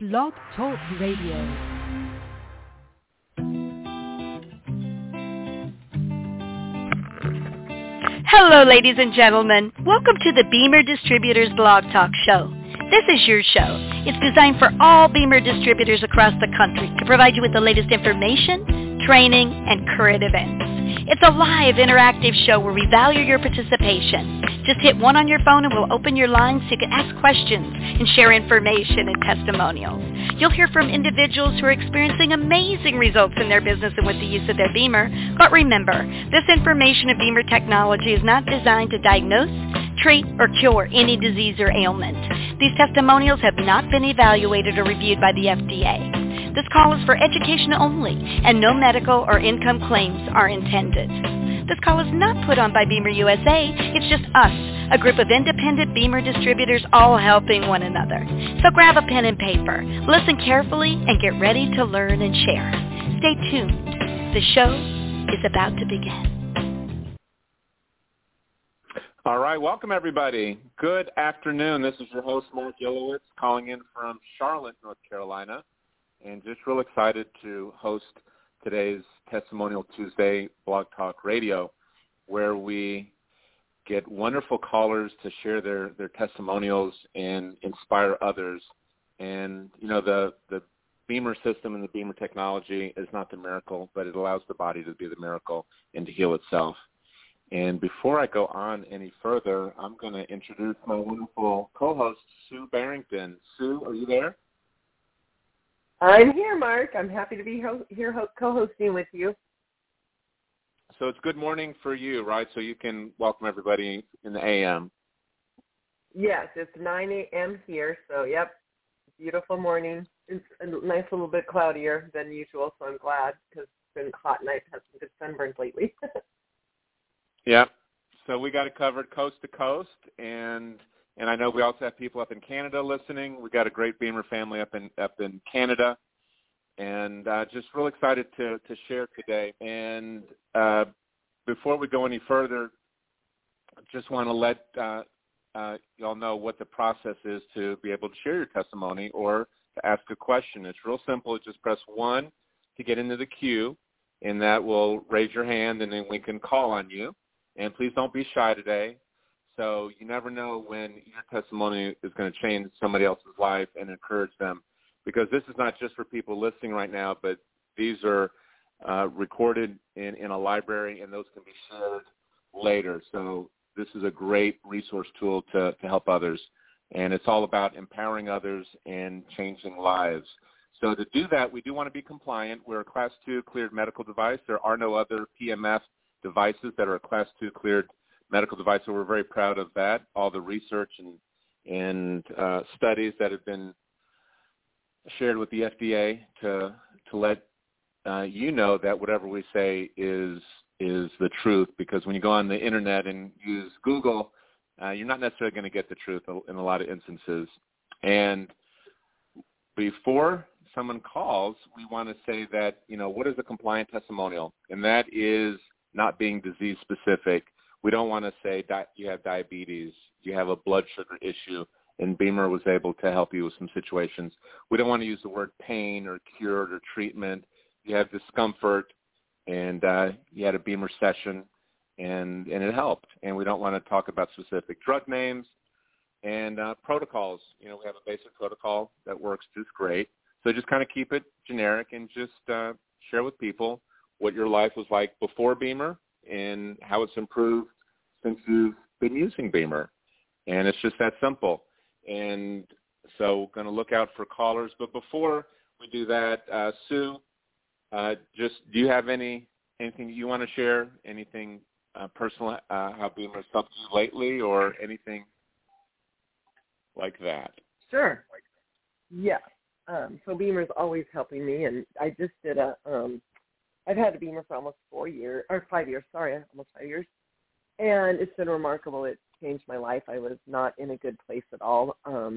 Blog Talk Radio. Hello, ladies and gentlemen. Welcome to the Beamer Distributors Blog Talk Show. This is your show. It's designed for all Beamer distributors across the country to provide you with the latest information, training, and current events. It's a live, interactive show where we value your participation. Just hit 1 on your phone and we'll open your lines so you can ask questions and share information and testimonials. You'll hear from individuals who are experiencing amazing results in their business and with the use of their Beamer. But remember, this information of Beamer technology is not designed to diagnose, treat, or cure any disease or ailment. These testimonials have not been evaluated or reviewed by the FDA. This call is for education only, and no medical or income claims are intended. This call is not put on by Beamer USA. It's just us, a group of independent Beamer distributors all helping one another. So grab a pen and paper, listen carefully, and get ready to learn and share. Stay tuned. The show is about to begin. All right, welcome everybody. Good afternoon. This is your host, Mark Yellowitz, calling in from Charlotte, North Carolina, and just real excited to host today's Testimonial Tuesday Blog Talk Radio, where we get wonderful callers to share their testimonials and inspire others. And, you know, the Beamer system and the Beamer technology is not the miracle, but it allows the body to be the miracle and to heal itself. And before I go on any further, I'm going to introduce my wonderful co-host, Sue Barrington. Sue, are you there? I'm here, Mark. I'm happy to be here co-hosting with you. So it's good morning for you, right? So you can welcome everybody in the AM. Yes, it's 9 a.m. here, so yep, beautiful morning. It's a nice little bit cloudier than usual, so I'm glad because it's been hot and I've had some good sunburns lately. Yeah, so we got it covered coast to coast, and I know we also have people up in Canada listening. We got a great Beamer family up in Canada, and just real excited to share today. And before we go any further, just want to let y'all know what the process is to be able to share your testimony or to ask a question. It's real simple. Just press 1 to get into the queue, and that will raise your hand, and then we can call on you. And please don't be shy today. So you never know when your testimony is going to change somebody else's life and encourage them, because this is not just for people listening right now, but these are recorded in a library, and those can be shared later. So this is a great resource tool to help others, and it's all about empowering others and changing lives. So to do that, we do want to be compliant. We're a Class 2 cleared medical device. There are no other PMF devices that are a Class 2 cleared medical device, so we're very proud of that. All the research and studies that have been shared with the FDA to let you know that whatever we say is the truth, because when you go on the internet and use Google, you're not necessarily going to get the truth in a lot of instances. And before someone calls, we want to say that, you know, what is a compliant testimonial? And that is not being disease specific. We don't want to say you have diabetes, you have a blood sugar issue, and Beamer was able to help you with some situations. We don't want to use the word pain or cured or treatment. You have discomfort, and you had a Beamer session, and it helped. And we don't want to talk about specific drug names and protocols. You know, we have a basic protocol that works just great. So just kind of keep it generic and just share with people what your life was like before Beamer and how it's improved since you've been using Beamer. And it's just that simple. And so going to look out for callers. But before we do that, Sue, just do you have anything you want to share, anything personal, how Beamer has helped you lately or anything like that? Sure. Yeah. So Beamer's always helping me, and I just did I've had a Beamer for almost 5 years, almost 5 years. And it's been remarkable. It changed my life. I was not in a good place at all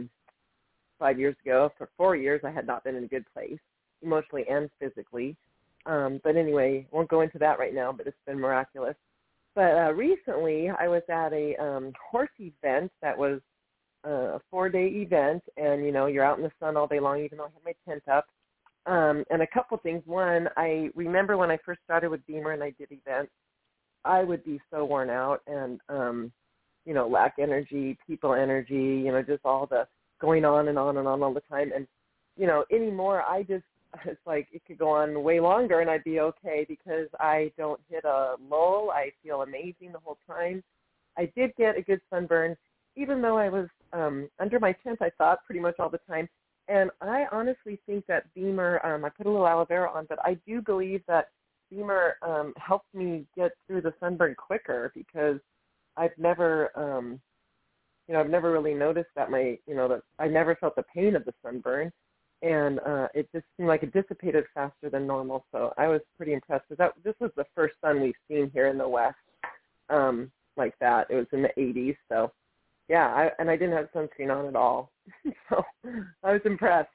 5 years ago. For 4 years, I had not been in a good place, emotionally and physically. But anyway, won't go into that right now, but it's been miraculous. But recently, I was at a horse event that was a 4-day event, and, you're out in the sun all day long, even though I have my tent up. And a couple things. One, I remember when I first started with Beamer and I did events, I would be so worn out and, lack energy, people energy, just all the going on and on and on all the time. And, anymore, it's like it could go on way longer and I'd be okay because I don't hit a lull. I feel amazing the whole time. I did get a good sunburn, even though I was under my tent, I thought, pretty much all the time. And I honestly think that Beamer, I put a little aloe vera on, but I do believe that Beamer helped me get through the sunburn quicker because I've never, I've never really noticed that that I never felt the pain of the sunburn. And it just seemed like it dissipated faster than normal. So I was pretty impressed because this was the first sun we've seen here in the West like that. It was in the 80s. So, yeah, I didn't have sunscreen on at all. So I was impressed.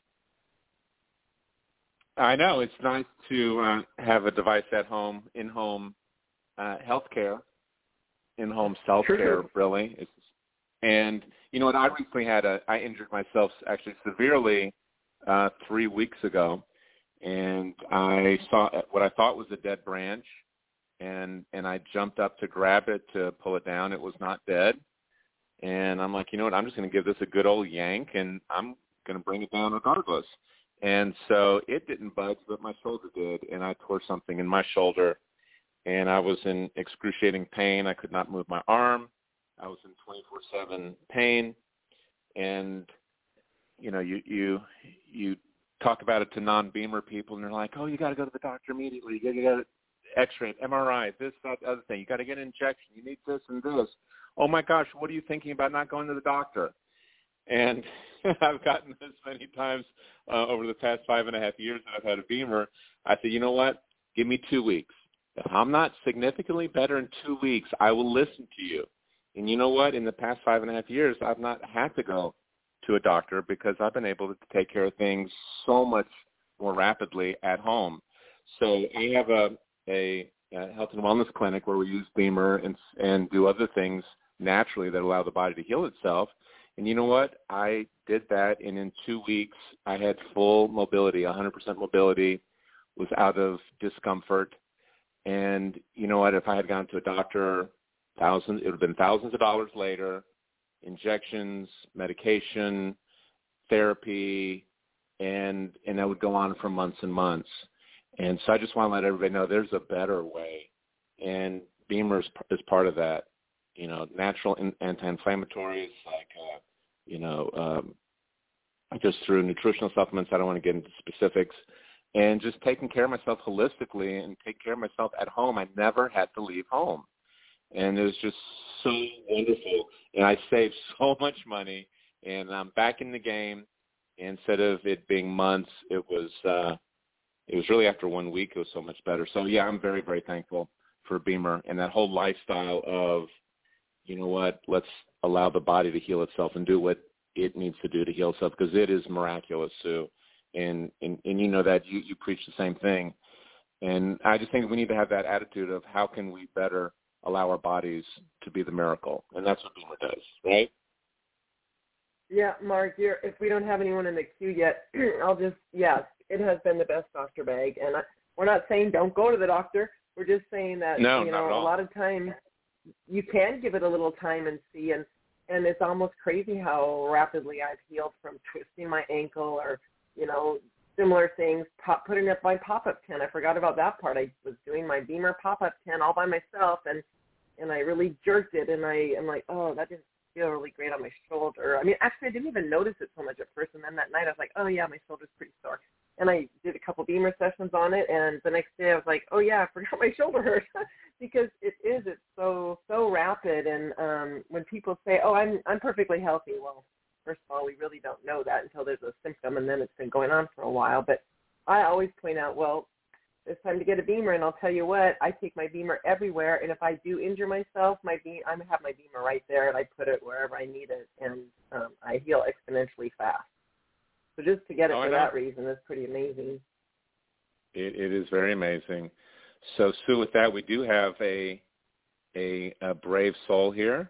I know. It's nice to have a device at home, in-home healthcare, in-home self-care, really. And you know what? I recently I injured myself actually severely 3 weeks ago, and I saw what I thought was a dead branch, and I jumped up to grab it to pull it down. It was not dead, and I'm like, you know what? I'm just going to give this a good old yank, and I'm going to bring it down regardless. And so it didn't budge, but my shoulder did, and I tore something in my shoulder, and I was in excruciating pain. I could not move my arm. I was in 24/7 pain, and you talk about it to non-Beamer people, and they're like, oh, you got to go to the doctor immediately. You got to X-ray, MRI, this, that, the other thing. You got to get an injection. You need this and this. Oh, my gosh, what are you thinking about not going to the doctor? And I've gotten this many times over the past 5.5 years that I've had a Beamer. I said, you know what? Give me 2 weeks. If I'm not significantly better in 2 weeks, I will listen to you. And you know what? In the past 5.5 years, I've not had to go to a doctor because I've been able to take care of things so much more rapidly at home. So I have a health and wellness clinic where we use Beamer and do other things naturally that allow the body to heal itself. And you know what? I did that, and in 2 weeks, I had full mobility, 100% mobility, was out of discomfort. And you know what? If I had gone to a doctor, it would have been thousands of dollars later, injections, medication, therapy, and that would go on for months and months. And so I just want to let everybody know there's a better way, and Beamer is part of that. Natural anti-inflammatories just through nutritional supplements. I don't want to get into specifics. And just taking care of myself holistically and take care of myself at home. I never had to leave home. And it was just so wonderful. And I saved so much money, and I'm back in the game. Instead of it being months, it was really after 1 week, it was so much better. So, yeah, I'm very, very thankful for Beamer and that whole lifestyle of, you know what, let's allow the body to heal itself and do what it needs to do to heal itself, because it is miraculous, Sue. And you know that you preach the same thing. And I just think we need to have that attitude of how can we better allow our bodies to be the miracle. And that's what Beamer does, right? Yeah, Mark, if we don't have anyone in the queue yet, yes, it has been the best doctor bag. And we're not saying don't go to the doctor. We're just saying that, no, a lot of times you can give it a little time and see. And it's almost crazy how rapidly I've healed from twisting my ankle or, similar things, putting up my pop-up tent. I forgot about that part. I was doing my Beamer pop-up tent all by myself, and I really jerked it, and I'm like, oh, that didn't feel really great on my shoulder. I mean, actually, I didn't even notice it so much at first, and then that night I was like, oh, yeah, my shoulder's pretty sore. And I did a couple Beamer sessions on it, and the next day I was like, oh, yeah, I forgot my shoulder hurt because it's so rapid. And when people say, oh, I'm perfectly healthy, well, first of all, we really don't know that until there's a symptom, and then it's been going on for a while. But I always point out, well, it's time to get a Beamer, and I'll tell you what, I take my Beamer everywhere, and if I do injure myself, I have my Beamer right there, and I put it wherever I need it, and I heal exponentially fast. So just to get it for that reason is pretty amazing. It is very amazing. So, Sue, with that, we do have a brave soul here.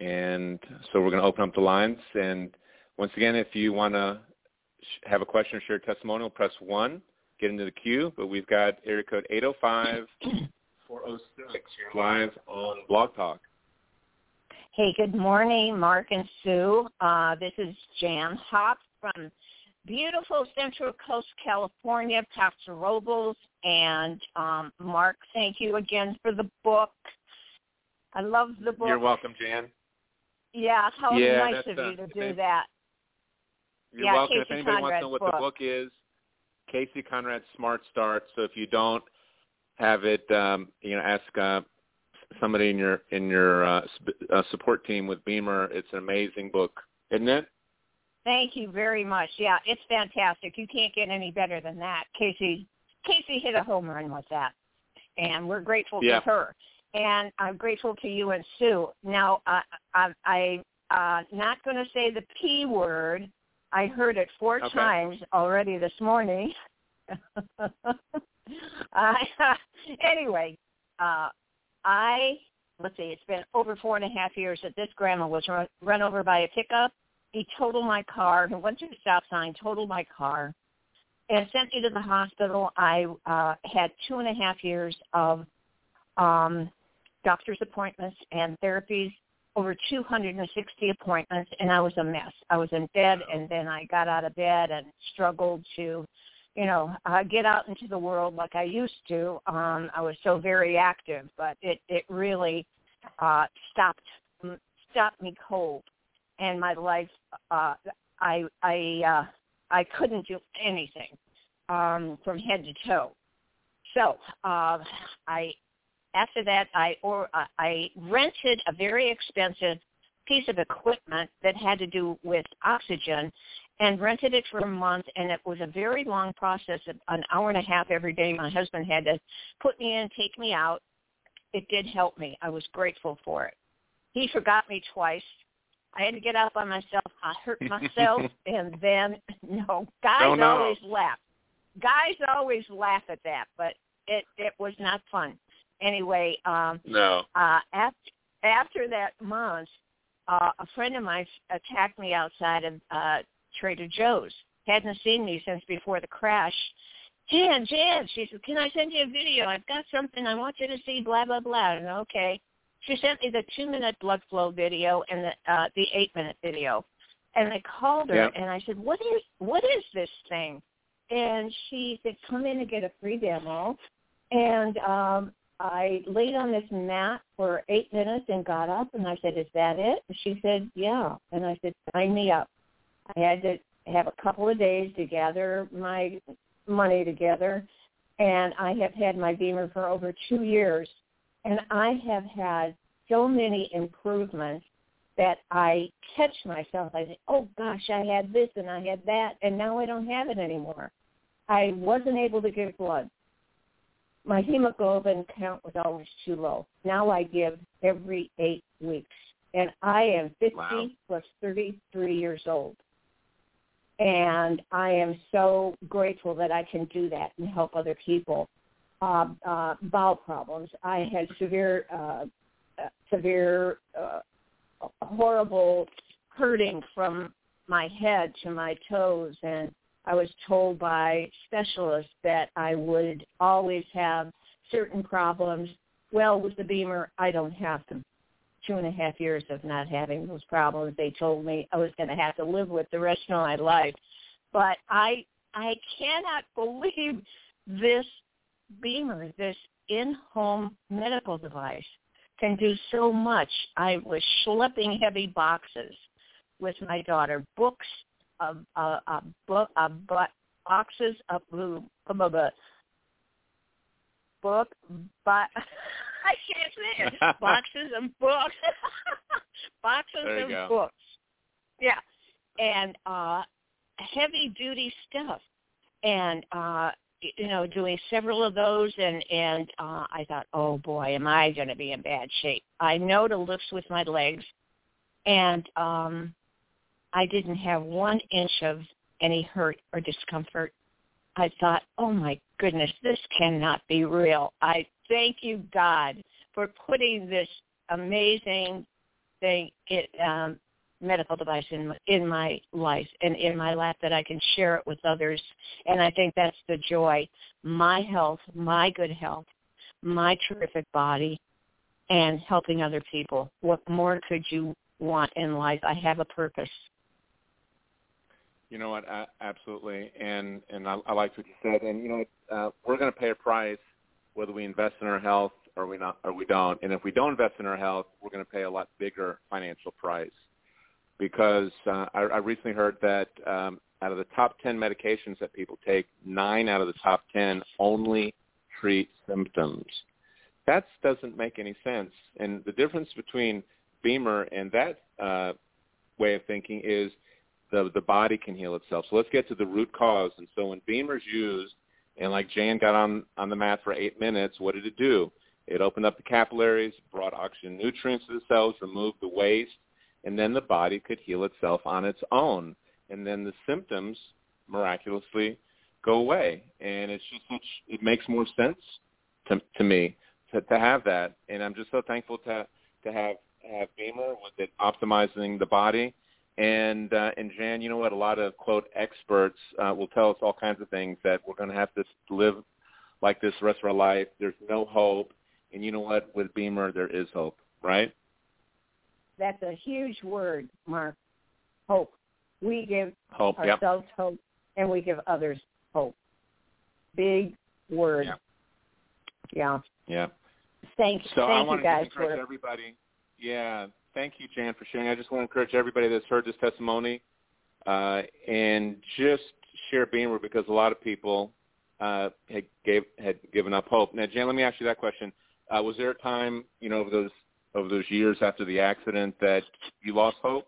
And so we're going to open up the lines. And once again, if you want to have a question or share a testimonial, press 1, get into the queue. But we've got area code 805-406. You're live on Blog Talk. Hey, good morning, Mark and Sue. This is Jan Hop from beautiful Central Coast, California, Paso Robles. And Mark, thank you again for the book. I love the book. You're welcome, Jan. Yeah, how nice of you to do that. You're welcome. Casey if anybody Conrad's wants to know what the book is, Casey Conrad's Smart Start. So if you don't have it, ask somebody in your support team with Beamer. It's an amazing book, isn't it? Thank you very much. Yeah, it's fantastic. You can't get any better than that. Casey hit a home run with that, and we're grateful to her. And I'm grateful to you and Sue. Now, I'm not going to say the P word. I heard it 4 times already this morning. Anyway, let's see, it's been over 4.5 years that this grandma was run over by a pickup. He totaled my car. He went to the stop sign, totaled my car, and sent me to the hospital. I had 2.5 years of doctor's appointments and therapies, over 260 appointments, and I was a mess. I was in bed, and then I got out of bed and struggled to, get out into the world like I used to. I was so very active, but it really stopped me cold, and my life. I couldn't do anything from head to toe. So after that, I rented a very expensive piece of equipment that had to do with oxygen and rented it for a month, and it was a very long process, an hour and a half every day. My husband had to put me in, take me out. It did help me. I was grateful for it. He forgot me twice. I had to get out by myself. I hurt myself, and then, guys always laugh. Guys always laugh at that, but it was not fun. Anyway, no. After that month, a friend of mine attacked me outside of Trader Joe's. Hadn't seen me since before the crash. Jan, she said, can I send you a video? I've got something I want you to see, blah, blah, blah. And okay. She sent me the 2-minute blood flow video and the 8-minute video. And I called her, and I said, what is this thing? And she said, come in and get a free demo. And I laid on this mat for 8 minutes and got up, and I said, is that it? And she said, yeah. And I said, sign me up. I had to have a couple of days to gather my money together, and I have had my Beamer for over 2 years, and I have had so many improvements that I catch myself. I say, oh, gosh, I had this and I had that, and now I don't have it anymore. I wasn't able to give blood. My hemoglobin count was always too low. Now I give every 8 weeks, and I am 50 plus 33 years old. And I am so grateful that I can do that and help other people. Bowel problems. I had severe, horrible hurting from my head to my toes, and I was told by specialists that I would always have certain problems. Well, with the Beamer, I don't have them. 2.5 years of not having those problems. They told me I was going to have to live with the rest of my life. But I cannot believe this Beamer, this in-home medical device, can do so much. I was schlepping heavy boxes with my daughter, books, boxes of I can't say it. Boxes of books. Boxes of books. Yeah. And heavy duty stuff. And doing several of those, and I thought, oh boy, am I going to be in bad shape. I know to lift with my legs, and I didn't have 1 inch of any hurt or discomfort. I thought, oh my goodness, this cannot be real. I thank you, God, for putting this amazing thing, medical device in my life and in my lap that I can share it with others. And I think that's the joy. My health, my good health, my terrific body, and helping other people. What more could you want in life? I have a purpose. You know what? Absolutely. And I liked what you said. And, we're going to pay a price whether we invest in our health or we don't. And if we don't invest in our health, we're going to pay a lot bigger financial price. Because I recently heard that out of the top 10 medications that people take, 9 out of the top 10 only treat symptoms. That doesn't make any sense. And the difference between Beamer and that way of thinking is the body can heal itself. So let's get to the root cause. And so when Beamer's used, and like Jan got on the mat for 8 minutes, what did it do? It opened up the capillaries, brought oxygen nutrients to the cells, removed the waste, and then the body could heal itself on its own. And then the symptoms miraculously go away. And it's just it makes more sense to me to have that. And I'm just so thankful to have Beamer with it optimizing the body. And Jan, you know what? A lot of, quote, experts will tell us all kinds of things, that we're going to have to live like this the rest of our life. There's no hope. And you know what? With Beamer, there is hope, right? That's a huge word, Mark. Hope. We give hope, ourselves hope, and we give others hope. Big word. Yeah. Thank you guys for everybody. Yeah. Thank you, Jan, for sharing. I just want to encourage everybody that's heard this testimony and just share Beamer, because a lot of people had given up hope. Now, Jan, let me ask you that question. Was there a time, over those years after the accident that you lost hope?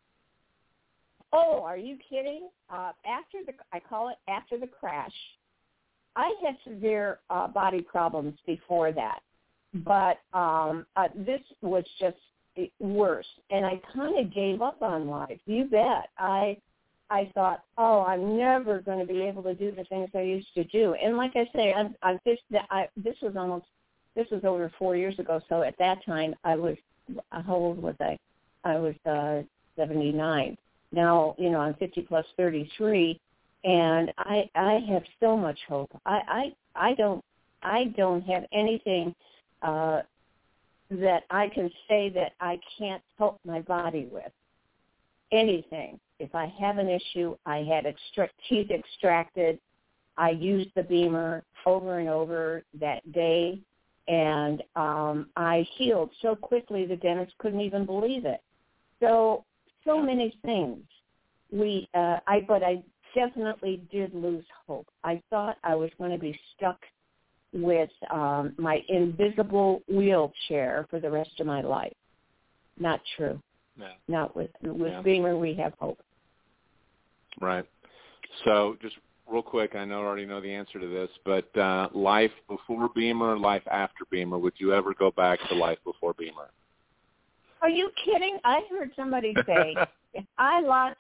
Oh, are you kidding? I call it after the crash. I had severe body problems before that, but this was just worse, and I kind of gave up on life. You bet. I thought, I'm never going to be able to do the things I used to do. And like I say, this was over 4 years ago. So at that time, how old was I? I was 79. Now, I'm 50 plus 33, and I have so much hope. I don't have anything that I can say that I can't help my body with. Anything. If I have an issue, I had teeth extracted. I used the Beamer over and over that day, and I healed so quickly the dentist couldn't even believe it. So many things. But I definitely did lose hope. I thought I was going to be stuck with my invisible wheelchair for the rest of my life. Not true. Yeah. Not with Beamer, we have hope. Right. So just real quick, I already know the answer to this, but life before Beamer, life after Beamer, would you ever go back to life before Beamer? Are you kidding? I heard somebody say, if I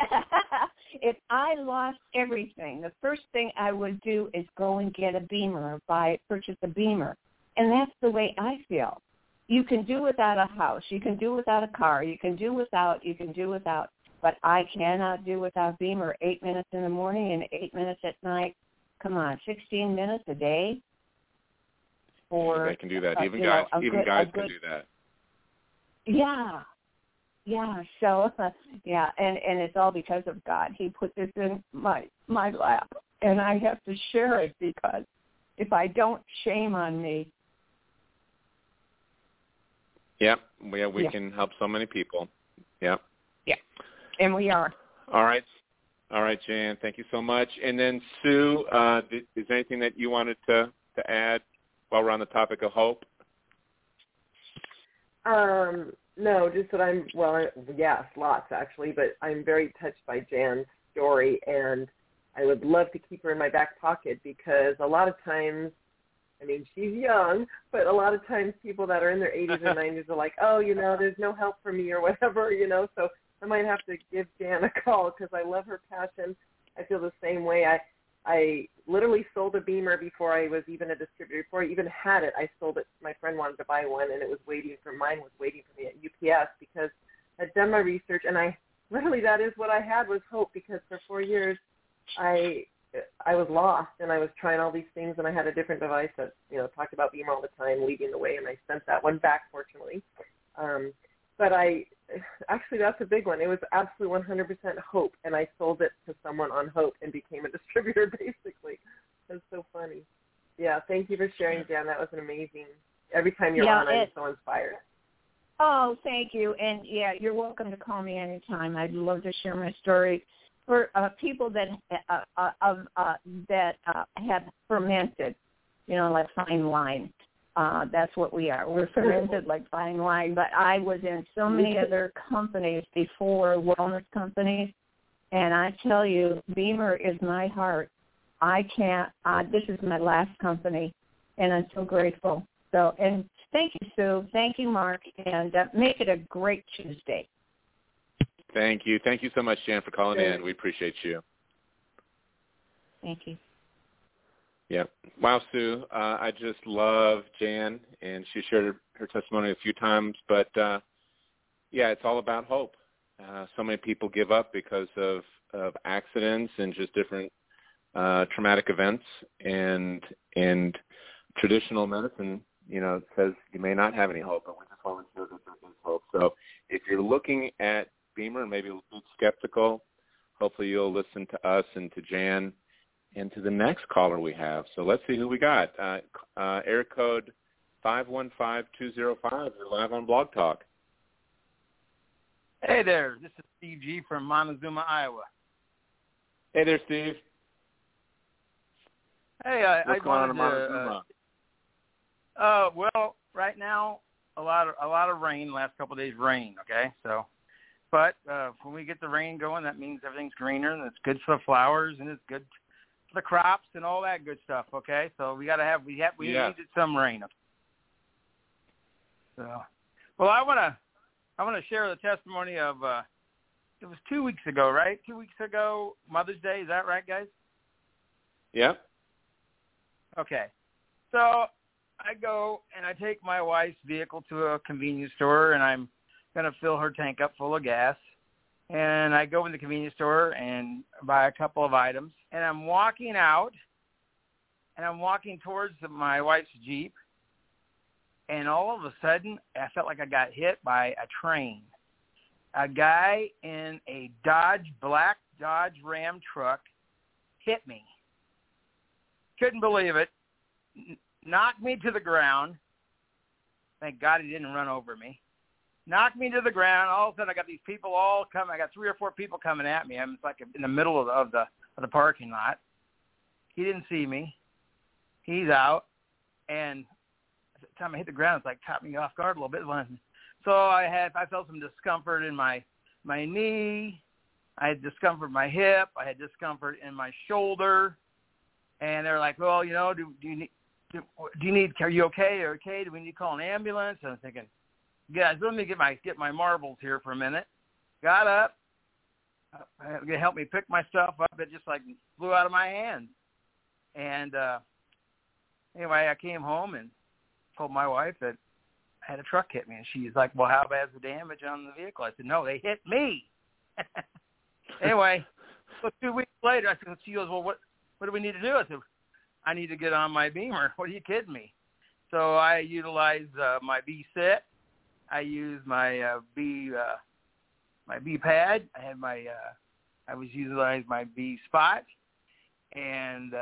lost everything, the first thing I would do is go and get a Beamer or purchase a Beamer. And that's the way I feel. You can do without a house. You can do without a car. You can do without. But I cannot do without Beamer. 8 minutes in the morning and 8 minutes at night. Come on, 16 minutes a day. They can do that. Even guys can do that. Yeah. So, and it's all because of God. He put this in my lap, and I have to share it, because if I don't, shame on me. Yep. We can help so many people. Yep. Yeah. And we are. All right, Jan. Thank you so much. And then Sue, is there anything that you wanted to add while we're on the topic of hope? No, just that yes, lots actually, but I'm very touched by Jan's story, and I would love to keep her in my back pocket, because a lot of times, she's young, but a lot of times people that are in their 80s or 90s are like, there's no help for me or whatever, so I might have to give Jan a call, because I love her passion. I feel the same way. I literally sold a Beamer before I was even a distributor. Before I even had it, I sold it. My friend wanted to buy one, and mine was waiting for me at UPS, because had done my research, and that is what I had, was hope, because for 4 years I was lost, and I was trying all these things, and I had a different device that, talked about Beamer all the time, leading the way, and I sent that one back, fortunately. But actually, that's a big one. It was absolutely 100% hope, and I sold it to someone on hope and became a distributor, basically. That's so funny. Yeah, thank you for sharing, Jan. That was an amazing. Every time you're on, I'm so inspired. Oh, thank you. And, you're welcome to call me anytime. I'd love to share my story. For people that have fermented, like fine wine. That's what we are. We're fermented like fine wine. But I was in so many other companies before, wellness companies, and I tell you, Beamer is my heart. This is my last company, and I'm so grateful. So, and thank you, Sue. Thank you, Mark, and make it a great Tuesday. Thank you. Thank you so much, Jan, for calling in. We appreciate you. Thank you. Yeah. Wow, Sue. I just love Jan, and she shared her testimony a few times. But, it's all about hope. So many people give up because of accidents and just different traumatic events. And traditional medicine, says you may not have any hope, but we just want to know that there is hope. So if you're looking at Beamer and maybe a little skeptical, hopefully you'll listen to us and to Jan and to the next caller we have. So let's see who we got. Area code 515-205. You're live on Blog Talk. Hey there. This is Steve G. from Montezuma, Iowa. Hey there, Steve. Hey, what's going on in Montezuma? Well, right now a lot of rain. Last couple of days, rain. Okay, so. But when we get the rain going, that means everything's greener, and it's good for the flowers, and it's good for the crops and all that good stuff. Okay, so we needed some rain. So, well, I want to share the testimony of it was 2 weeks ago, right? 2 weeks ago, Mother's Day. Is that right, guys? Yeah. Okay, so I go and I take my wife's vehicle to a convenience store, and I'm going to fill her tank up full of gas. And I go in the convenience store and buy a couple of items. And I'm walking out, and I'm walking towards my wife's Jeep. And all of a sudden, I felt like I got hit by a train. A guy in a black Dodge Ram truck hit me. Couldn't believe it. Knocked me to the ground. Thank God he didn't run over me. Knocked me to the ground. All of a sudden, I got these people all coming. I got 3 or 4 people coming at me. I'm like in the middle of the parking lot. He didn't see me. He's out, and by the time I hit the ground, it's like caught me off guard a little bit. So I felt some discomfort in my knee. I had discomfort in my hip. I had discomfort in my shoulder, and they're like, "Well, are you okay? Do we need to call an ambulance?" And I'm thinking, guys, let me get my marbles here for a minute. Got up. It helped me pick my stuff up. It just like flew out of my hands. And anyway, I came home and told my wife that I had a truck hit me. And she's like, "Well, how bad's the damage on the vehicle?" I said, "No, they hit me." Anyway, so 2 weeks later, I said, she goes, "Well, what do we need to do?" I said, "I need to get on my Beamer." What are you kidding me? So I utilized my B-Sit. I used my my B-Pad. I had I was utilizing my B-Spot, and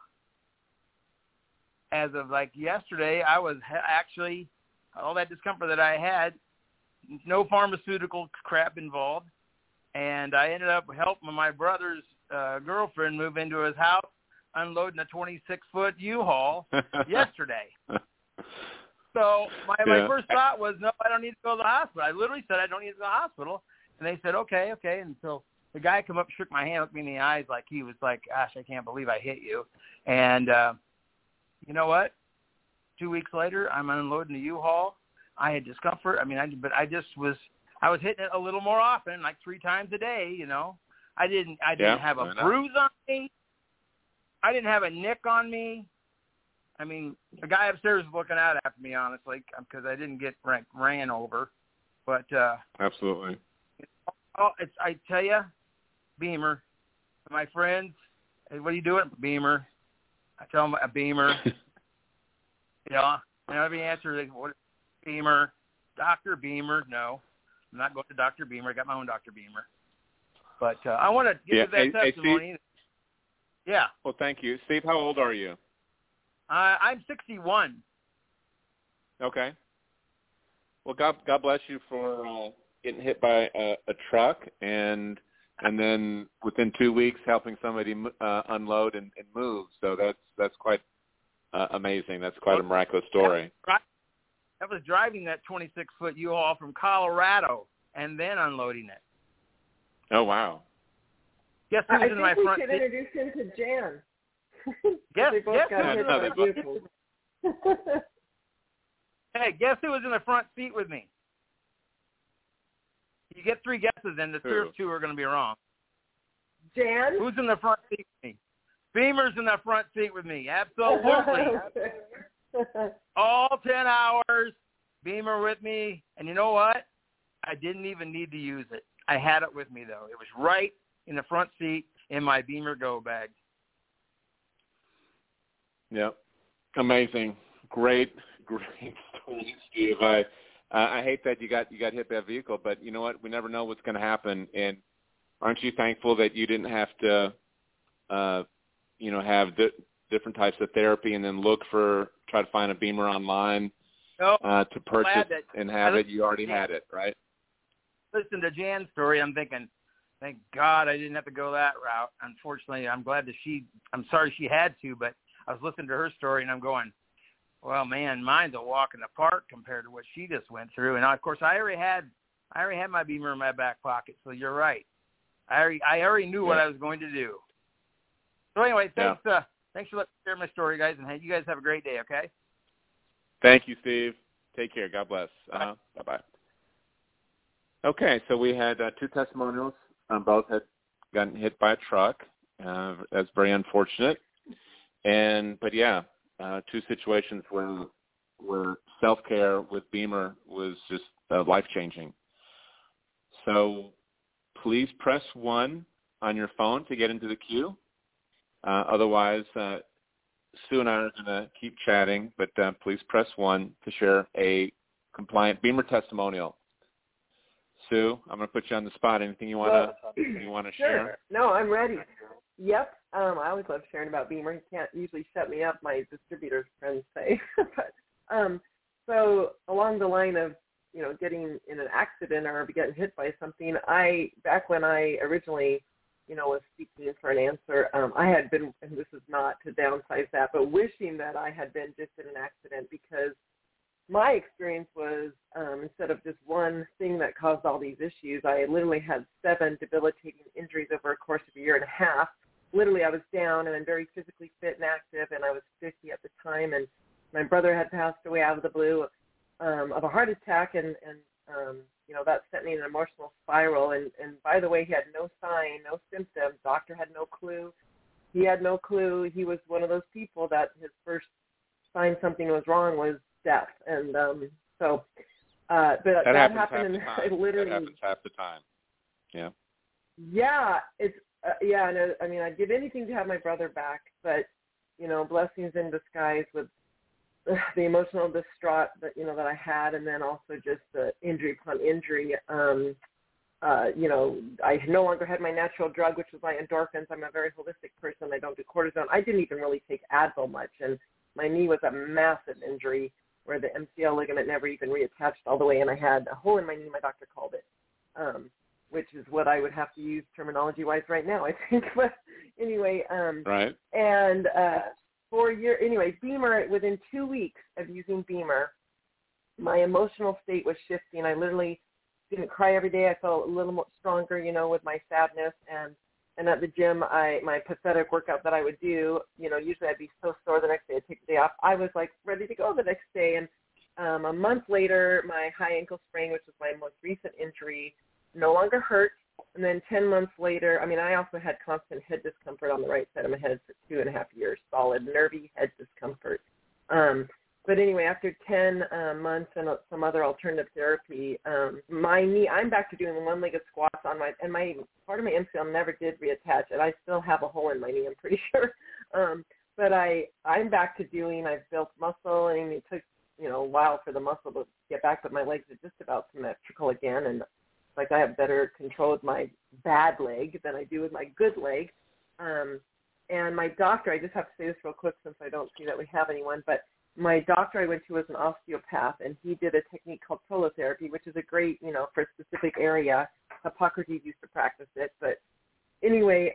as of like yesterday, I was actually all that discomfort that I had, no pharmaceutical crap involved, and I ended up helping my brother's girlfriend move into his house, unloading a 26-foot U-Haul yesterday. So my first thought was, no, I don't need to go to the hospital. I literally said, I don't need to go to the hospital. And they said, okay. And so the guy came up, shook my hand, looked me in the eyes like he was like, "Gosh, I can't believe I hit you." And you know what? 2 weeks later, I'm unloading the U-Haul. I had discomfort. I was hitting it a little more often, like 3 times a day, I didn't have a bruise on me. I didn't have a nick on me. I mean, the guy upstairs was looking out after me, honestly, because I didn't get ran over. But absolutely. I tell you, Beamer, my friends, hey, what are you doing? Beamer. I tell them a Beamer. And every answer is, what? Beamer. Dr. Beamer. No, I'm not going to Dr. Beamer. I got my own Dr. Beamer. But I want to give you that testimony. Steve, yeah. Well, thank you. Steve, how old are you? I'm 61. Okay. Well, God bless you for getting hit by a truck and then within 2 weeks helping somebody unload and move. So that's quite amazing. That's quite a miraculous story. I was driving that 26-foot U-Haul from Colorado and then unloading it. Oh, wow. Guess who was in my front seat? I think we should introduce him to Jan. Guess who was in the front seat with me? You get 3 guesses, and the first 2 are going to be wrong. Jan? Who's in the front seat with me? Beamer's in the front seat with me. Absolutely. All 10 hours, Beamer with me. And you know what? I didn't even need to use it. I had it with me, though. It was right in the front seat in my Beamer Go bag. Yep. Amazing. Great story, Steve. I hate that you got hit by a vehicle, but you know what? We never know what's going to happen. And aren't you thankful that you didn't have to, have different types of therapy and then try to find a Beamer online to purchase and have it? You already had it, right? Listen to Jan's story. I'm thinking, thank God I didn't have to go that route. Unfortunately, I'm glad that I'm sorry she had to, but I was listening to her story and I'm going, well, man, mine's a walk in the park compared to what she just went through. And of course, I already had my Beamer in my back pocket. So you're right. I already knew what I was going to do. So anyway, thanks for letting me share my story, guys. And hey, you guys have a great day. Okay. Thank you, Steve. Take care. God bless. Bye-bye. Okay, so we had 2 testimonials. Both had gotten hit by a truck. That's very unfortunate. But 2 situations where self-care with Beamer was just life-changing. So please press 1 on your phone to get into the queue. Otherwise, Sue and I are going to keep chatting, but please press 1 to share a compliant Beamer testimonial. Sue, I'm going to put you on the spot. Anything you want to share? No, I'm ready. Yep. I always love sharing about Beamer. You can't usually shut me up, my distributor's friends say. But so along the line of, getting in an accident or getting hit by something, back when I originally, was seeking for an answer, I had been, and this is not to downsize that, but wishing that I had been just in an accident, because my experience was instead of just one thing that caused all these issues, I literally had 7 debilitating injuries over a course of a year and a half. Literally, I was down, and I'm very physically fit and active, and I was 50 at the time, and my brother had passed away out of the blue of a heart attack, and that sent me in an emotional spiral. And by the way, he had no sign, no symptoms. Doctor had no clue. He had no clue. He was one of those people that his first sign something was wrong was death. And but that happened, and I literally... That happens half the time. Yeah. Yeah, it's... and I mean, I'd give anything to have my brother back, but, blessings in disguise with the emotional distraught that, that I had, and then also just the injury upon injury. I no longer had my natural drug, which was my endorphins. I'm a very holistic person. I don't do cortisone. I didn't even really take Advil much, and my knee was a massive injury where the MCL ligament never even reattached all the way, and I had a hole in my knee, my doctor called it. Which is what I would have to use terminology-wise right now, I think. But anyway, right. And Beamer, within 2 weeks of using Beamer, my emotional state was shifting. I literally didn't cry every day. I felt a little more stronger, with my sadness. And at the gym, my pathetic workout that I would do, usually I'd be so sore the next day, I'd take the day off. I was like ready to go the next day. And a month later, my high ankle sprain, which was my most recent injury, no longer hurt. And then 10 months later, I also had constant head discomfort on the right side of my head for 2.5 years, solid nervy head discomfort. But anyway, after 10 months and some other alternative therapy, my knee, I'm back to doing one-legged squats on my part of my MCL never did reattach, and I still have a hole in my knee, I'm pretty sure. But I'm back to doing, I've built muscle, and it took, a while for the muscle to get back, but my legs are just about symmetrical again, and like I have better control with my bad leg than I do with my good leg. And my doctor, I just have to say this real quick since I don't see that we have anyone, but my doctor I went to was an osteopath, and he did a technique called prolotherapy, which is a great, for a specific area. Hippocrates used to practice it. But anyway,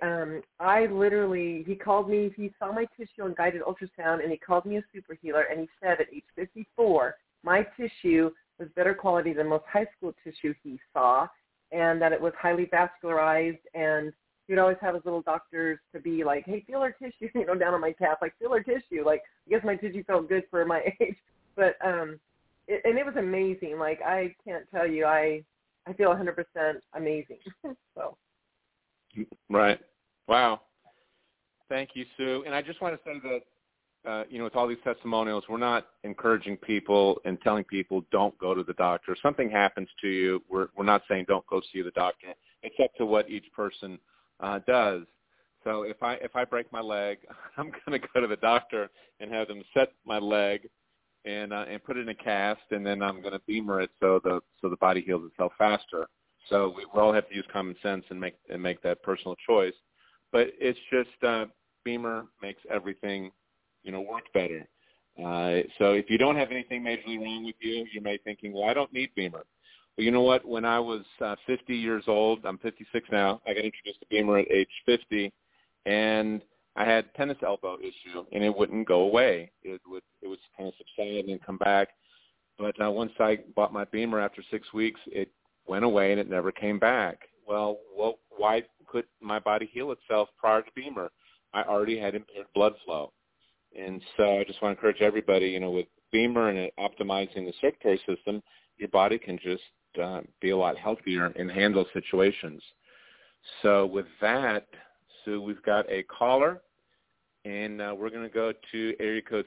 he called me, he saw my tissue on guided ultrasound, and he called me a super healer, and he said at age 54, my tissue was better quality than most high school tissue he saw, and that it was highly vascularized, and he'd always have his little doctors to be like, hey, feel our tissue, down on my calf, like, feel our tissue. Like, I guess my tissue felt good for my age. But, it was amazing. Like, I can't tell you, I feel 100% amazing. So. Right. Wow. Thank you, Sue. And I just want to say that, with all these testimonials, we're not encouraging people and telling people don't go to the doctor. If something happens to you, we're not saying don't go see the doctor. It's up to what each person does. So if I break my leg, I'm going to go to the doctor and have them set my leg and put it in a cast, and then I'm going to Beamer it so the body heals itself faster. So we all have to use common sense and make that personal choice. But it's just Beamer makes everything work better. So if you don't have anything majorly wrong with you, you may be thinking, well, I don't need Beamer. Well, you know what? When I was 50 years old, I'm 56 now, I got introduced to Beamer at age 50, and I had tennis elbow issue, and it wouldn't go away. It would kind of subside and then come back. But once I bought my Beamer after 6 weeks, it went away, and it never came back. Well, why could my body heal itself prior to Beamer? I already had impaired blood flow. And so I just want to encourage everybody, with Beamer and optimizing the circulatory system, your body can just be a lot healthier and handle situations. So with that, Sue, we've got a caller, and we're going to go to area code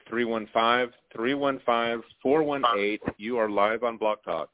315-418. You are live on Blog Talk.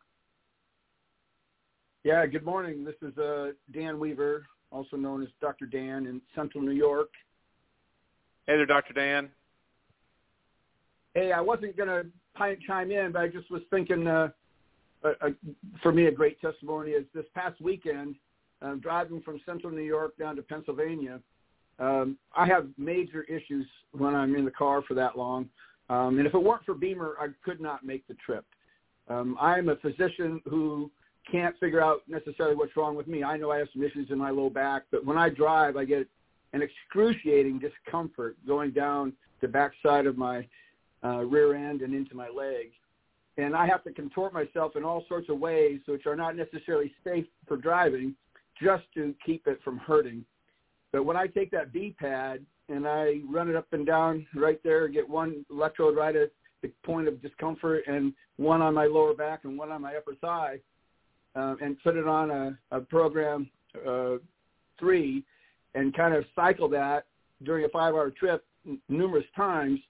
Yeah, good morning. This is Dan Weaver, also known as Dr. Dan in Central New York. Hey there, Dr. Dan. Hey, I wasn't going to chime in, but I just was thinking, for me, a great testimony is this past weekend, driving from Central New York down to Pennsylvania. I have major issues when I'm in the car for that long. And if it weren't for Beamer, I could not make the trip. I'm a physician who can't figure out necessarily what's wrong with me. I know I have some issues in my low back, but when I drive, I get an excruciating discomfort going down the backside of my rear end and into my leg. And I have to contort myself in all sorts of ways which are not necessarily safe for driving just to keep it from hurting. But when I take that B-pad and I run it up and down right there, get one electrode right at the point of discomfort and one on my lower back and one on my upper thigh, and put it on a program 3 and kind of cycle that during a 5-hour trip numerous times,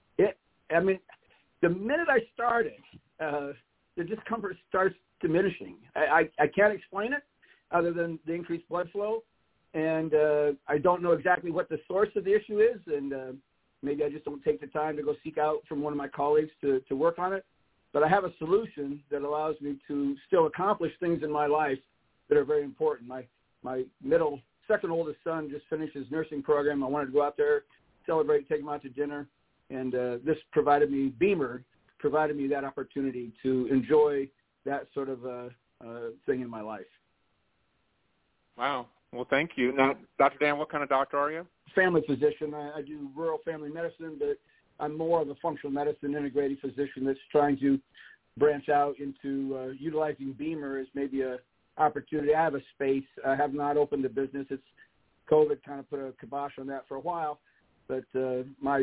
the minute I started, the discomfort starts diminishing. I can't explain it other than the increased blood flow, and I don't know exactly what the source of the issue is, and maybe I just don't take the time to go seek out from one of my colleagues to work on it. But I have a solution that allows me to still accomplish things in my life that are very important. My second oldest son just finished his nursing program. I wanted to go out there, celebrate, take him out to dinner. And this Beamer provided me that opportunity to enjoy that sort of thing in my life. Wow. Well, thank you. Now, Dr. Dan, what kind of doctor are you? Family physician. I do rural family medicine, but I'm more of a functional medicine integrative physician that's trying to branch out into utilizing Beamer as maybe a opportunity. I have a space. I have not opened a business. It's COVID kind of put a kibosh on that for a while. But my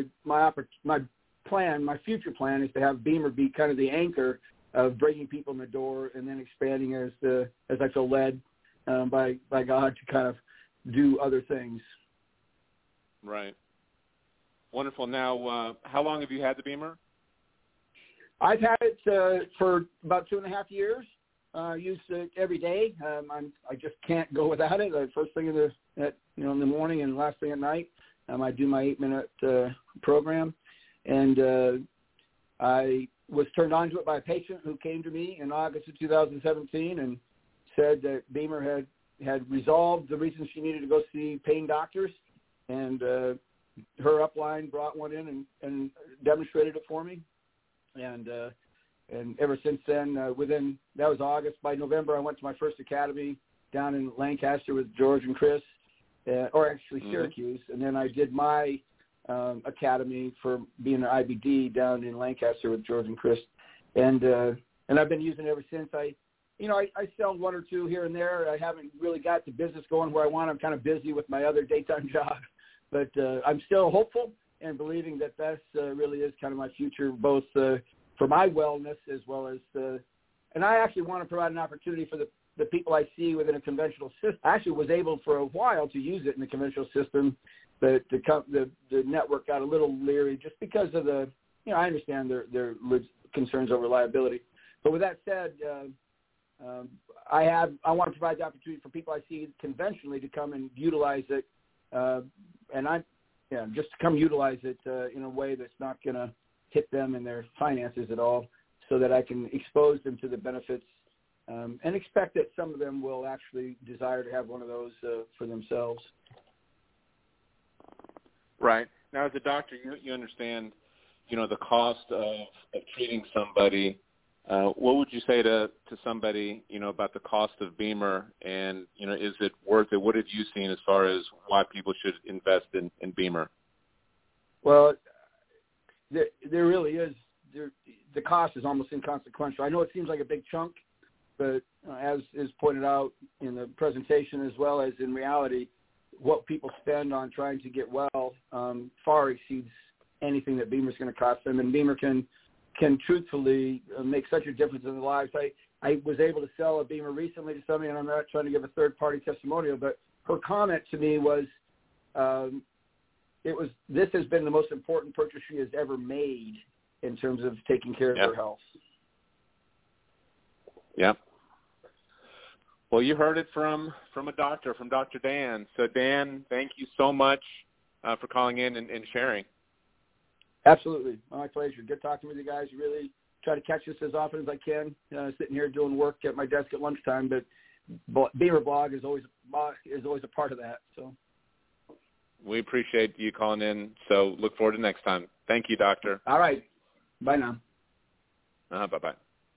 future plan is to have Beamer be kind of the anchor of bringing people in the door and then expanding as I feel led by God to kind of do other things. Right. Wonderful. Now, how long have you had the Beamer? I've had it for about 2.5 years. Use it every day. I just can't go without it. First thing in the morning and last thing at night. I do my 8-minute program, and I was turned on to it by a patient who came to me in August of 2017 and said that BEMER had resolved the reason she needed to go see pain doctors, and her upline brought one in and demonstrated it for me, and ever since then, that was August. By November, I went to my first academy down in Lancaster with George and Chris, or actually Syracuse, and then I did my academy for being an IBD down in Lancaster with George and Chris, and I've been using it ever since. I sell one or two here and there. I haven't really got the business going where I want. I'm kind of busy with my other daytime job, but I'm still hopeful and believing that that's really is kind of my future, both for my wellness as well as and I actually want to provide an opportunity for the people I see within a conventional system. I actually was able for a while to use it in the conventional system, but the network got a little leery just because of I understand their concerns over liability. But with that said, I want to provide the opportunity for people I see conventionally to come and utilize it, and just to come utilize it in a way that's not going to hit them in their finances at all, so that I can expose them to the benefits and expect that some of them will actually desire to have one of those for themselves. Right. Now, as a doctor, you understand, the cost of treating somebody. What would you say to somebody, about the cost of BEMER, and, is it worth it? What have you seen as far as why people should invest in BEMER? Well, there really is. The cost is almost inconsequential. I know it seems like a big chunk, but as is pointed out in the presentation as well as in reality, what people spend on trying to get well far exceeds anything that BEMER is going to cost them, and BEMER can truthfully make such a difference in their lives. I was able to sell a BEMER recently to somebody, and I'm not trying to give a third-party testimonial, but her comment to me was, this has been the most important purchase she has ever made in terms of taking care of her health. Yeah. Well, you heard it from a doctor, from Dr. Dan. So, Dan, thank you so much for calling in and sharing. Absolutely. My pleasure. Good talking with you guys. Really try to catch this as often as I can. Sitting here doing work at my desk at lunchtime, but BEMER blog is always a part of that. So we appreciate you calling in. So look forward to next time. Thank you, Doctor. All right. Bye now. Bye-bye.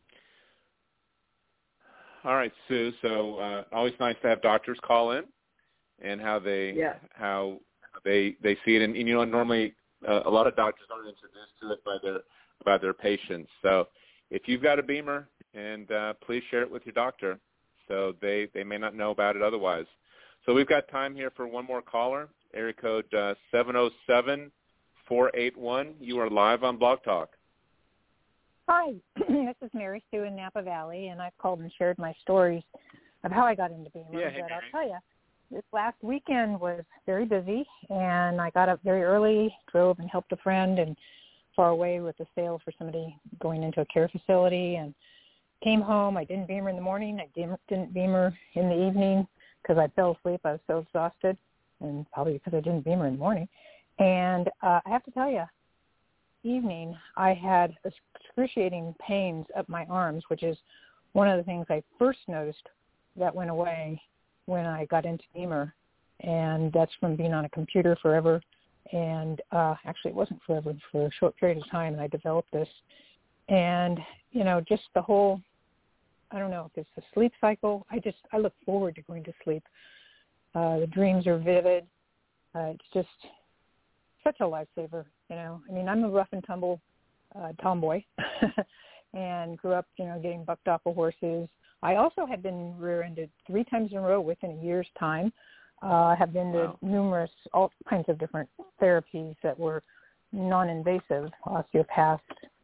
All right, Sue. So always nice to have doctors call in and how they see it. And normally a lot of doctors aren't introduced to it by their patients. So if you've got a BEMER, and please share it with your doctor, so they may not know about it otherwise. So we've got time here for one more caller, area code 707-481. You are live on Blog Talk. Hi, this is Mary Sue in Napa Valley, and I've called and shared my stories of how I got into BEMER. But I'll tell you, this last weekend was very busy, and I got up very early, drove and helped a friend and far away with a sale for somebody going into a care facility, and came home. I didn't BEMER in the morning. I didn't BEMER in the evening because I fell asleep. I was so exhausted, and probably because I didn't BEMER in the morning. And I have to tell you, evening, I had excruciating pains up my arms, which is one of the things I first noticed that went away when I got into BEMER, and that's from being on a computer forever. And actually, it wasn't forever, for a short period of time, and I developed this. And, just the whole, I don't know if it's the sleep cycle. I look forward to going to sleep. The dreams are vivid. It's just such a lifesaver, I'm a rough and tumble tomboy and grew up, getting bucked off of horses. I also have been rear-ended 3 times in a row within a year's time. I have been to numerous, all kinds of different therapies that were non-invasive, osteopath,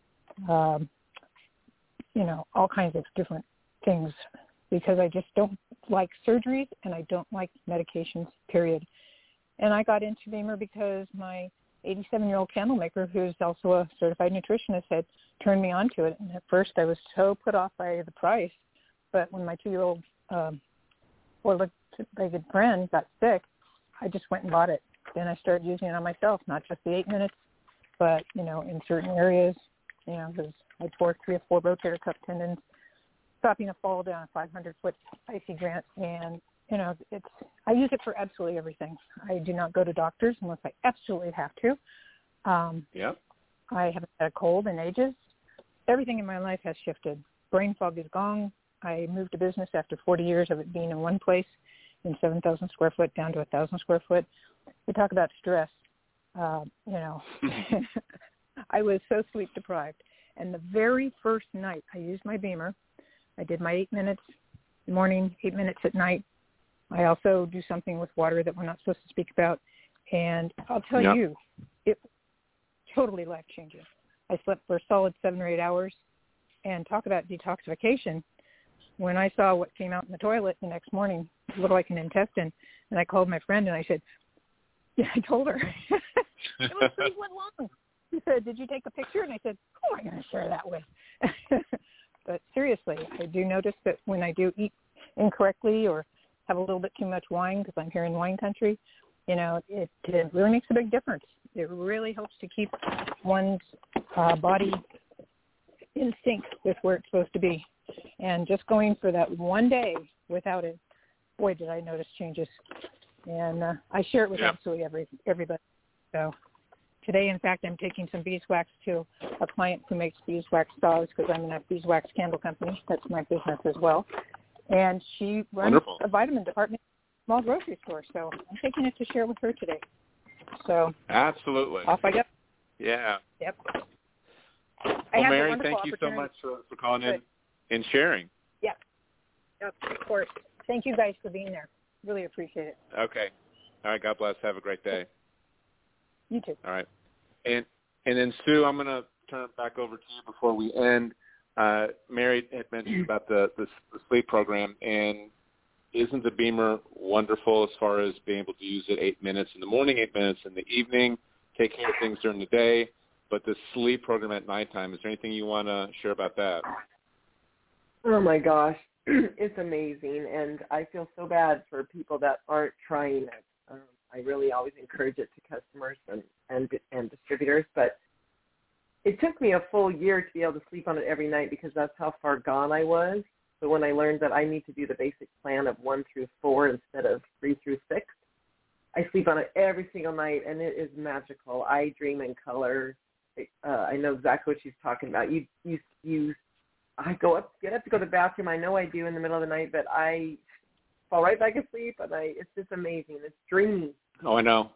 all kinds of different things, because I just don't like surgeries and I don't like medications, period. And I got into BEMER because my 87-year-old candle maker who's also a certified nutritionist had turned me on to it. And at first I was so put off by the price, but when my 2-year-old four-legged friend got sick, I just went and bought it. Then I started using it on myself, not just the 8 minutes, but, in certain areas, because I tore 3 or 4 rotator cuff tendons, stopping a fall down a 500-foot icy grant, and I use it for absolutely everything. I do not go to doctors unless I absolutely have to. I haven't had a cold in ages. Everything in my life has shifted. Brain fog is gone. I moved a business after 40 years of it being in one place, in 7,000 square foot down to 1,000 square foot. We talk about stress. I was so sleep deprived. And the very first night I used my Beamer, I did my 8 minutes in the morning, 8 minutes at night. I also do something with water that we're not supposed to speak about. And I'll tell you, it was totally life-changing. I slept for a solid 7 or 8 hours. And talk about detoxification. When I saw what came out in the toilet the next morning, it looked like an intestine, and I called my friend and I said, I told her, it was 3 foot long. She said, did you take a picture? And I said, who am I going to share that with? But seriously, I do notice that when I do eat incorrectly or have a little bit too much wine, because I'm here in wine country, it really makes a big difference. It really helps to keep one's body in sync with where it's supposed to be. And just going for that one day without it, boy, did I notice changes. And I share it with absolutely everybody. So today, in fact, I'm taking some beeswax to a client who makes beeswax dolls, because I'm in a beeswax candle company. That's my business as well. And she runs a vitamin department at a small grocery store. So I'm taking it to share with her today. So absolutely. Off I go. Yeah. Yep. Well, Mary, thank you so much for calling in and sharing. Yeah. Of course. Thank you guys for being there. Really appreciate it. Okay. All right. God bless. Have a great day. You too. All right. And then, Sue, I'm going to turn it back over to you before we end. Mary had mentioned about the sleep program, and isn't the Beamer wonderful as far as being able to use it 8 minutes in the morning, 8 minutes in the evening, take care of things during the day, but the sleep program at nighttime, is there anything you want to share about that? Oh, my gosh. It's amazing, and I feel so bad for people that aren't trying it. I really always encourage it to customers and distributors, but it took me a full year to be able to sleep on it every night because that's how far gone I was. So when I learned that I need to do the basic plan of 1 through 4 instead of 3 through 6, I sleep on it every single night, and it is magical. I dream in color. I know exactly what she's talking about. I get up to go to the bathroom. I know I do in the middle of the night, but I fall right back asleep, and it's just amazing. It's dreamy. Oh, I know.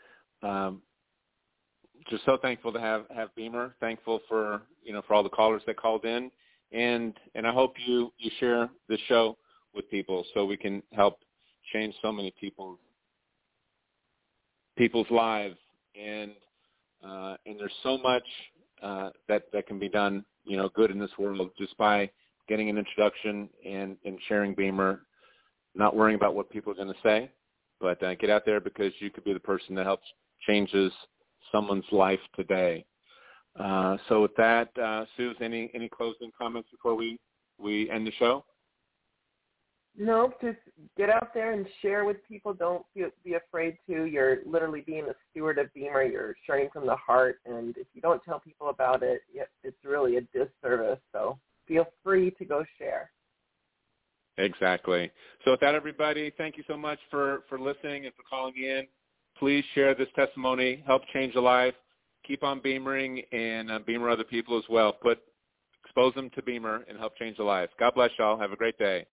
Just so thankful to have Beamer. Thankful for for all the callers that called in, and I hope you share the show with people so we can help change so many people's lives. And there's so much that can be done, good in this world just by getting an introduction and sharing Beamer, not worrying about what people are going to say, but get out there because you could be the person that helps changes someone's life today. So with that, Suze, any closing comments before we end the show? No, just get out there and share with people. Don't be afraid to. You're literally being a steward of Beamer. You're sharing from the heart, and if you don't tell people about it, it's really a disservice. So feel free to go share. Exactly. So with that, everybody, thank you so much for listening and for calling in. Please share this testimony. Help change a life. Keep on Beamering and Beamer other people as well. Expose them to Beamer and help change a life. God bless y'all. Have a great day.